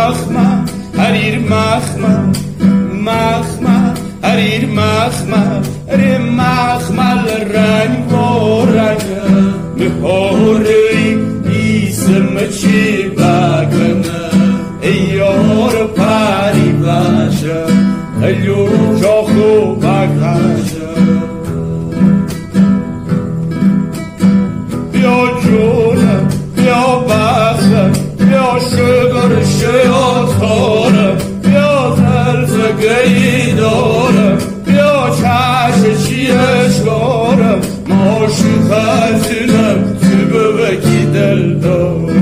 مخمه حریر مخمه مخمه حریر مخمه ری مخمل رنگ و رنگ مهوری ایسم چی بگنه ایار پری باشه ایو شاخو بگشه بیا جونم بیا بختم بیا شگر شیاطانم بیا زلف گیدارم بیا چش چیشگارم ماشی خزینم تو ببکی دل دارم